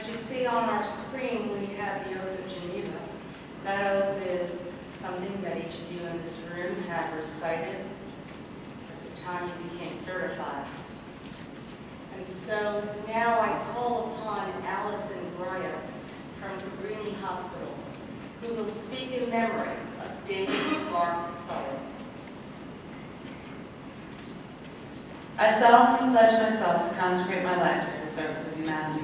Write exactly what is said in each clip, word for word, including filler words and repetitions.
As you see on our screen, we have the Oath of Geneva. That oath is something that each of you in this room have recited at the time you became certified. And so now I call upon Allison Bryer from Cabrini Hospital, who will speak in memory of David Clark Sullins. I solemnly pledge myself to consecrate my life to the service of humanity.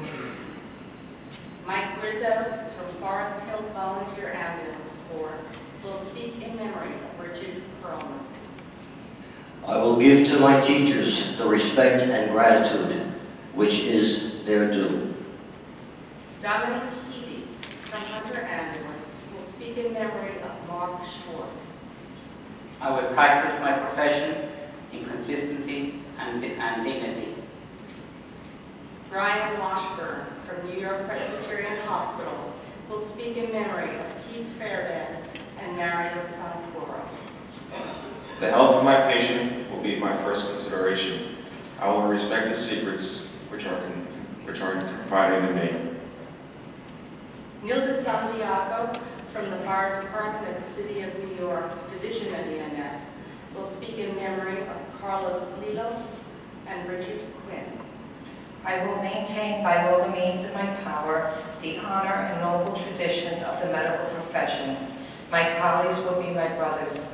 Mike Rizzo from Forest Hills Volunteer Ambulance Corps will speak in memory of Richard Perlman. I will give to my teachers the respect and gratitude which is their due. Dominic Heavey from Hunter Ambulance will speak in memory of Mark Schwartz. I will practice my profession in consistency and, and dignity. Brian Washburn from New York Presbyterian Hospital will speak in memory of Keith Fairbairn and Mario Santoro. The health of my patient will be my first consideration. I will respect his secrets, which are, which are confided in me. Nilda Santiago from the Fire Department of the City of New York, Division of E M S, will speak in memory of Carlos Lilos and Richard Quinn. I will maintain by all the means in my power the honor and noble traditions of the medical profession. My colleagues will be my brothers.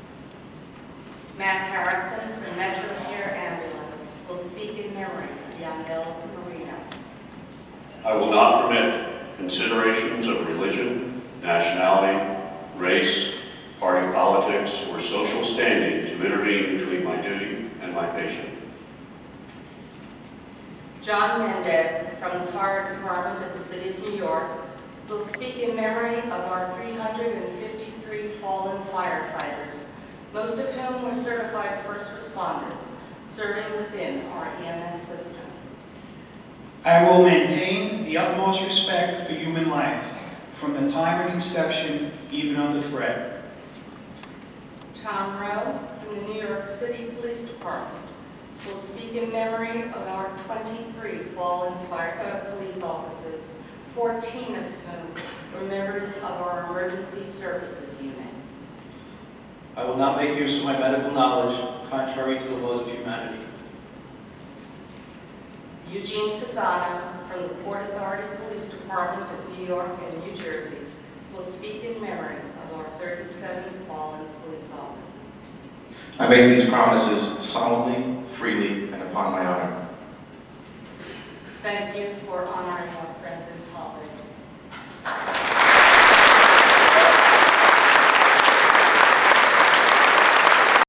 Matt Harrison from Metro Air Ambulance will speak in memory of Yandel Marino. I will not permit considerations of religion, nationality, race, party politics, or social standing to intervene between my duty and my patient. John Mendez from the Fire Department of the City of New York will speak in memory of our three hundred fifty-three fallen firefighters, most of whom were certified first responders, serving within our E M S system. I will maintain the utmost respect for human life, from the time of conception, even under threat. Tom Rowe from the New York City Police Department will speak in memory of our twenty-three fallen fire, uh, police officers, fourteen of whom were members of our Emergency Services Unit. I will not make use of my medical knowledge contrary to the laws of humanity. Eugene Fasano from the Port Authority Police Department of New York and New Jersey will speak in memory of our thirty-seven fallen police officers. I make these promises solemnly, freely, and upon my honor. Thank you for honoring our friends and colleagues.